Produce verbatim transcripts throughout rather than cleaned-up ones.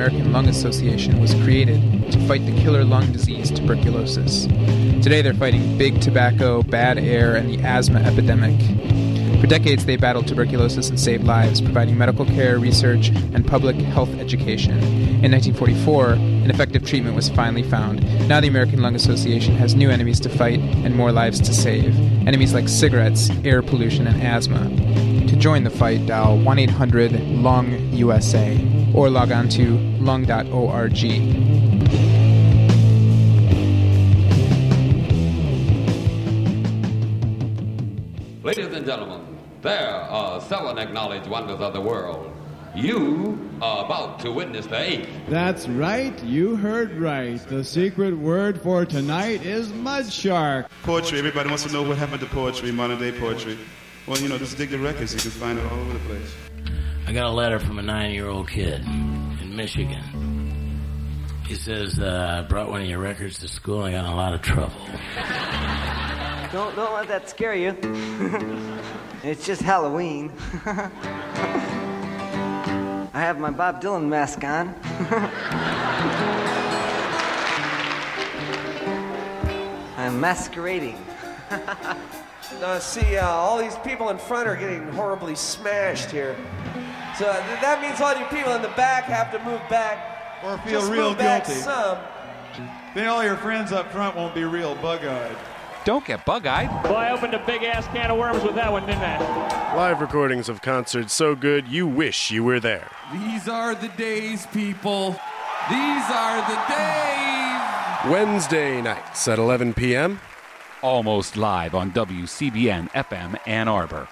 American Lung Association was created to fight the killer lung disease tuberculosis. Today they're fighting big tobacco, bad air, and the asthma epidemic. For decades, they battled tuberculosis and saved lives, providing medical care, research, and public health education. In nineteen forty-four, an effective treatment was finally found. Now the American Lung Association has new enemies to fight and more lives to save. Enemies like cigarettes, air pollution, and asthma. To join the fight, dial one eight hundred lung U S A or log on to lung dot org. Ladies and gentlemen, there are seven acknowledged wonders of the world. You are about to witness the eighth. That's right, you heard right. The secret word for tonight is mud shark. Poetry, everybody wants to know what happened to poetry, modern day poetry. Well, you know, just dig the records, you can find it all over the place. I got a letter from a nine-year-old kid in Michigan. He says, uh, I brought one of your records to school and I got in a lot of trouble. Don't, don't let that scare you. It's just Halloween. I have my Bob Dylan mask on. I'm masquerading. Uh, see, uh, all these people in front are getting horribly smashed here. So uh, th- that means all you people in the back have to move back. Or feel Just real move back guilty. some. Then all your friends up front won't be real bug-eyed. Don't get bug-eyed. Well, I opened a big-ass can of worms with that one, didn't I? Live recordings of concerts so good you wish you were there. These are the days, people. These are the days. Wednesday nights at eleven p.m. Almost live on W C B N F M Ann Arbor.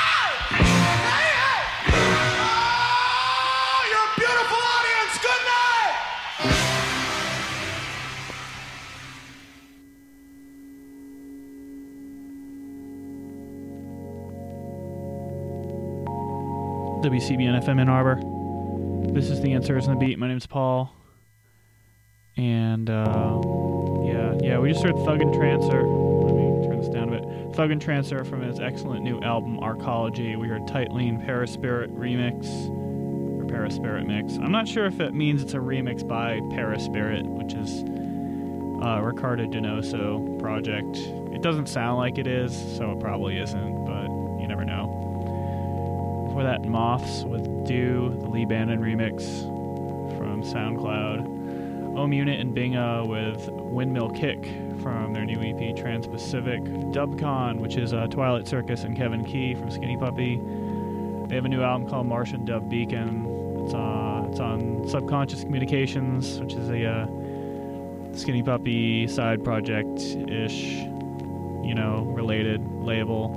W C B N F M Ann Arbor. This is The Answers and the Beat. My name's Paul. And, uh, yeah, yeah, we just heard Thug and Trancer. Let me turn this down a bit. Thug and Trancer from his excellent new album, Arcology. We heard Tight Lean Paraspirit Remix, or Paraspirit Mix. I'm not sure if it means it's a remix by Paraspirit, which is uh, Ricardo Donoso project. It doesn't sound like it is, so it probably isn't, but you never know. Before that, Moths with Do, the Lee Bannon remix from SoundCloud. Ohm Unit and Binga with Windmill Kick from their new E P Trans-Pacific. Dubcon, which is uh, Twilight Circus and Kevin Key from Skinny Puppy. They have a new album called Martian Dub Beacon. It's, uh, it's on Subconscious Communications, which is a uh, Skinny Puppy side project-ish, you know, related label.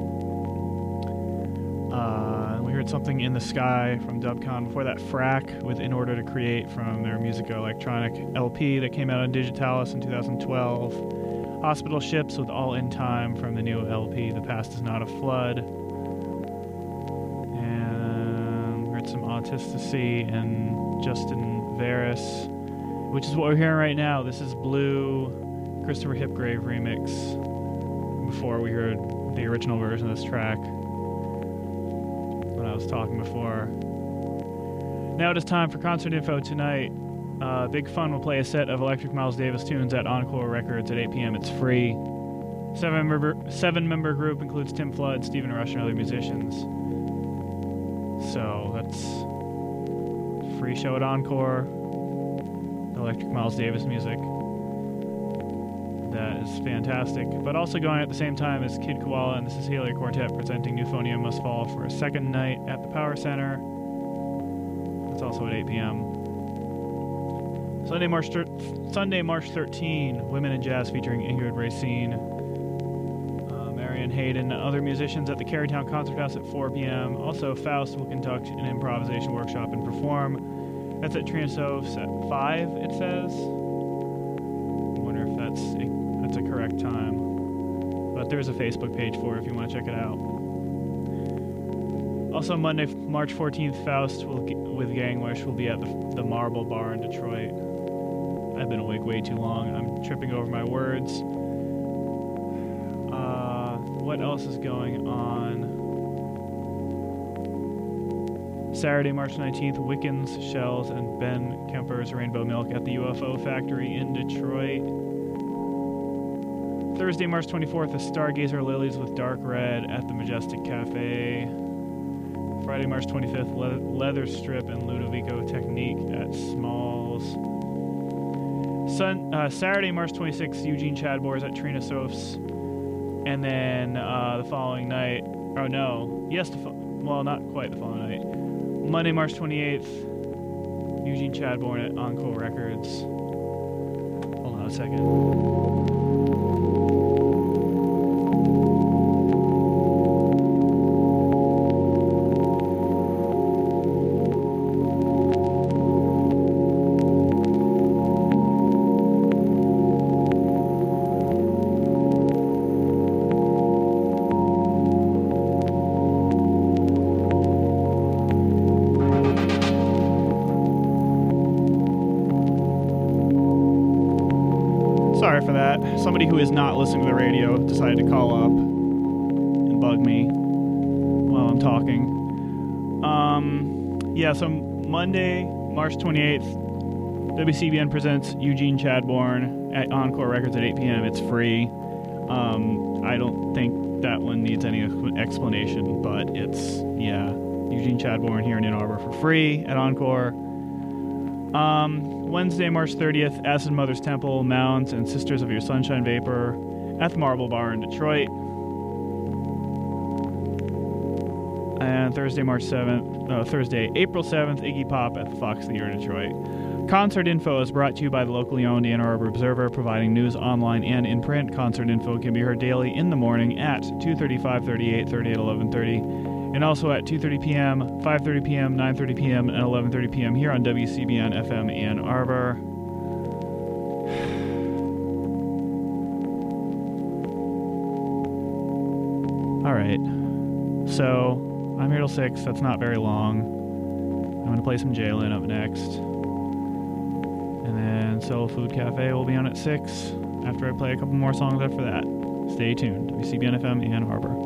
Uh, we heard Something in the Sky from Dubcon. Before that, Frack with In Order to Create from their Musica Electronic L P that came out on Digitalis in two thousand twelve. Hospital Ships with All in Time from the new L P The Past Is Not a Flood. And we heard some Autistasy and Justin Veris, which is what we're hearing right now. This is Blue, Christopher Hipgrave remix. Before we heard the original version of this track. I was talking before. Now it is time for concert info tonight. Uh, Big Fun will play a set of Electric Miles Davis tunes at Encore Records at eight p.m. It's free. Seven member seven member group includes Tim Flood, Stephen Rush, and other musicians. So that's free show at Encore. Electric Miles Davis music. That is fantastic. But also going at the same time is Kid Koala and the Cecilia Quartet presenting Euphonium Must Fall for a second night at the Power Center. That's also at eight p.m. Sunday, March thir- Sunday, March thirteenth, Women in Jazz featuring Ingrid Racine, uh, Marion Hayden, and other musicians at the Carytown Concert House at four p.m. Also, Faust will conduct an improvisation workshop and perform. That's at Trinosophes at five, it says. I wonder if that's a That's a correct time. But there's a Facebook page for it if you want to check it out. Also, Monday, March fourteenth, Faust will, with Gangwish will be at the, the Marble Bar in Detroit. I've been awake way too long. I'm tripping over my words. Uh, what else is going on? Saturday, March nineteenth, Wickens, Shells, and Ben Kemper's Rainbow Milk at the U F O Factory in Detroit. Thursday, March twenty-fourth, the Stargazer Lilies with Dark Red at the Majestic Cafe. Friday, March twenty-fifth, Le- Leather Strip and Ludovico Technique at Smalls. Sun, uh, Saturday, March twenty-sixth, Eugene Chadbour's at Trina Sof's. And then uh, the following night, oh no, yes, the fo- well, not quite the following night. Monday, March twenty-eighth, Eugene Chadbourne at Encore Records. Hold on a second. Sorry for that. Somebody who is not listening to the radio decided to call up and bug me while I'm talking. Um, yeah, so Monday, March twenty-eighth, W C B N presents Eugene Chadbourne at Encore Records at eight p.m. It's free. Um, I don't think that one needs any explanation, but it's, yeah, Eugene Chadbourne here in Ann Arbor for free at Encore. Um, Wednesday, March thirtieth, Acid Mother's Temple, Mounds, and Sisters of Your Sunshine Vapor at the Marble Bar in Detroit. And Thursday, March seventh, uh, Thursday, April seventh, Iggy Pop at the Fox Theater in Detroit. Concert info is brought to you by the locally owned Ann Arbor Observer, providing news online and in print. Concert info can be heard daily in the morning at two thirty, five thirty, eight thirty, and eleven thirty. And also at two thirty p.m., five thirty p.m., nine thirty p.m., and eleven thirty p.m. here on W C B N F M Ann Arbor. All right. So, I'm here till six. That's not very long. I'm going to play some Jalen up next. And then Soul Food Cafe will be on at six after I play a couple more songs after that. Stay tuned. W C B N F M Ann Arbor.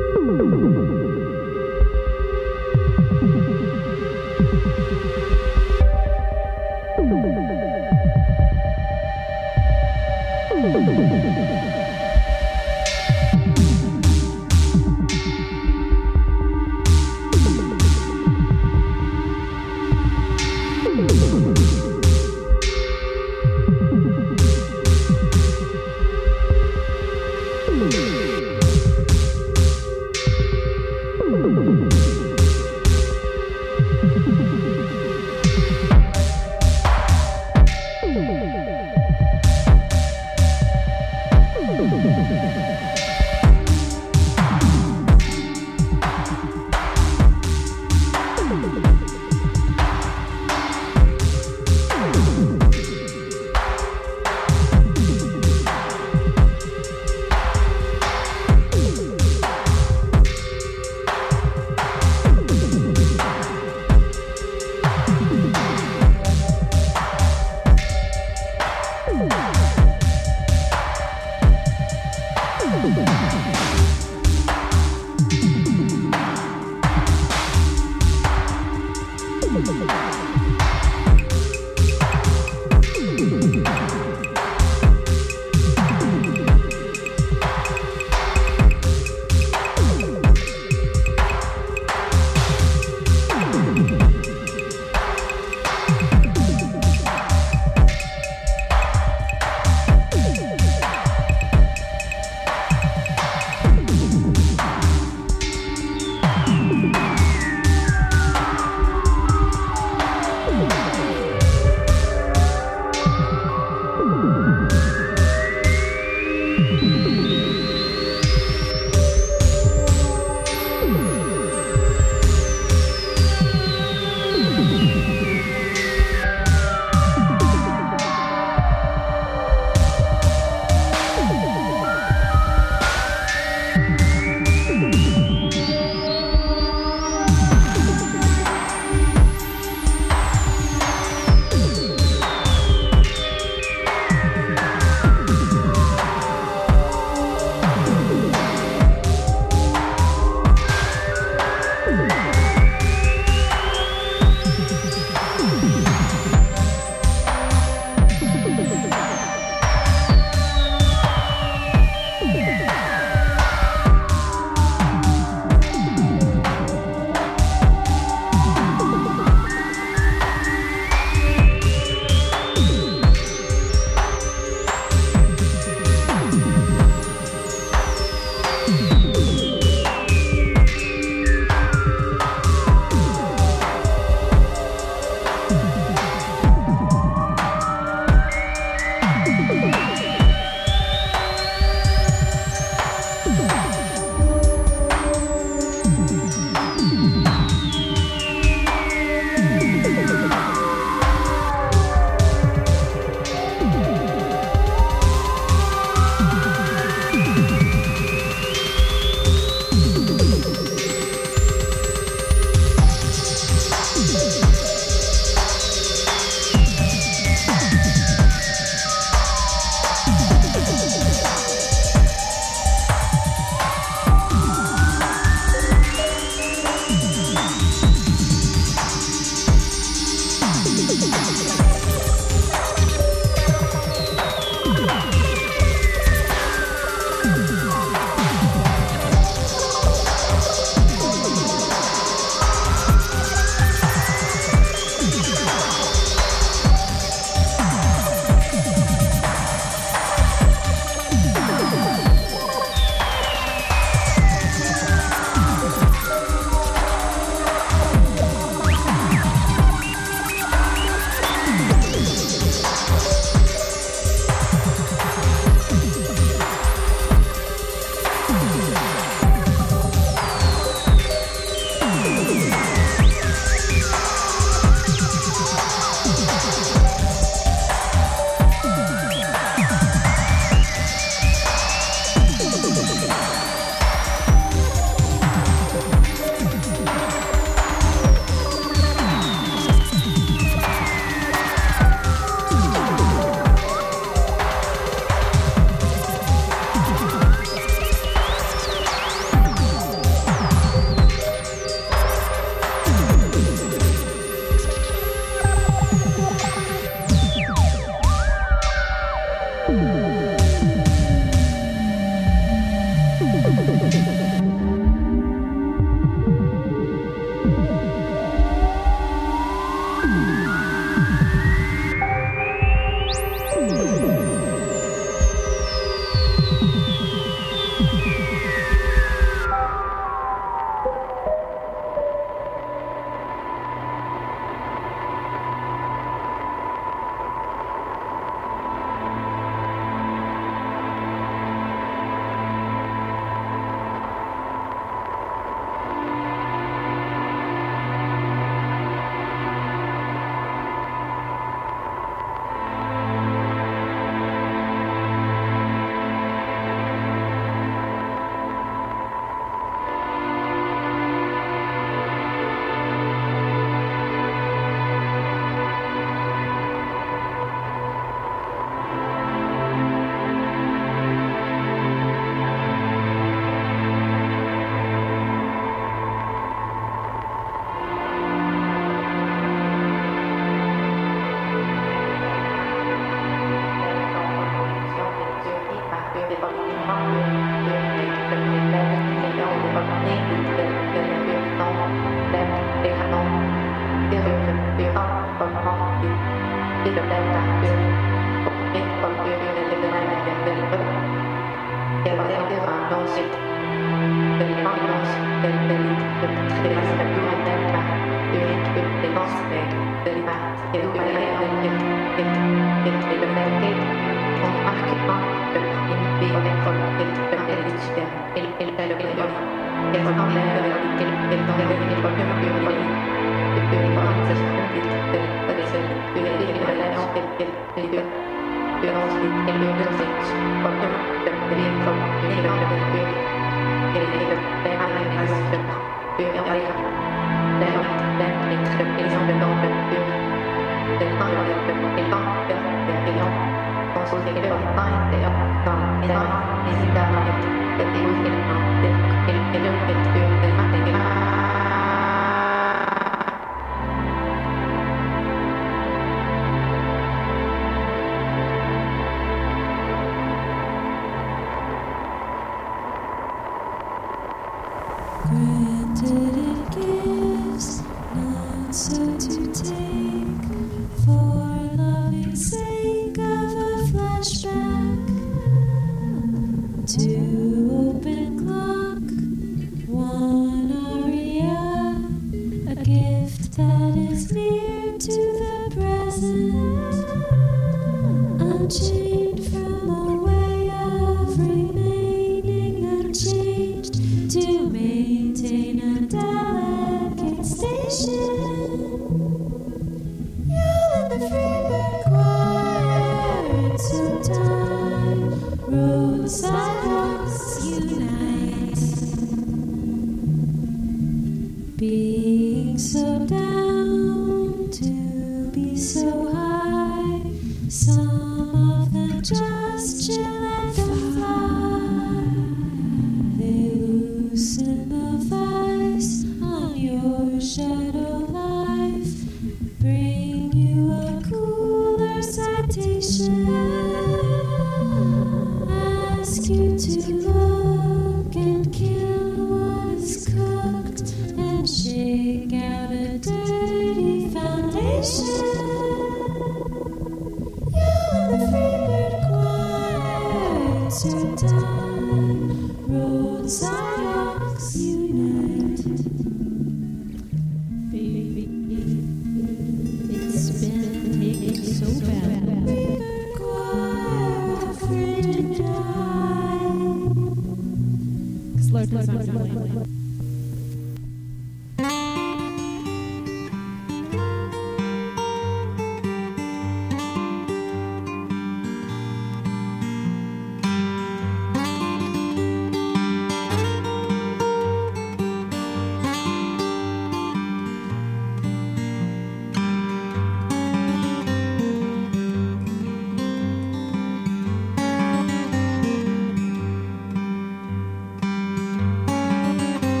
Thank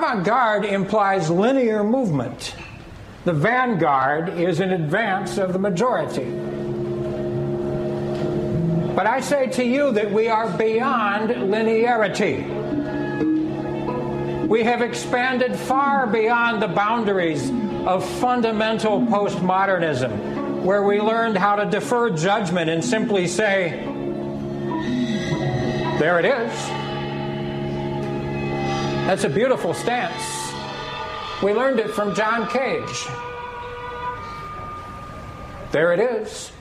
avant-garde implies linear movement. The vanguard is in advance of the majority. But I say to you that we are beyond linearity. We have expanded far beyond the boundaries of fundamental postmodernism, where we learned how to defer judgment and simply say, there it is. That's a beautiful stance. We learned it from John Cage. There it is.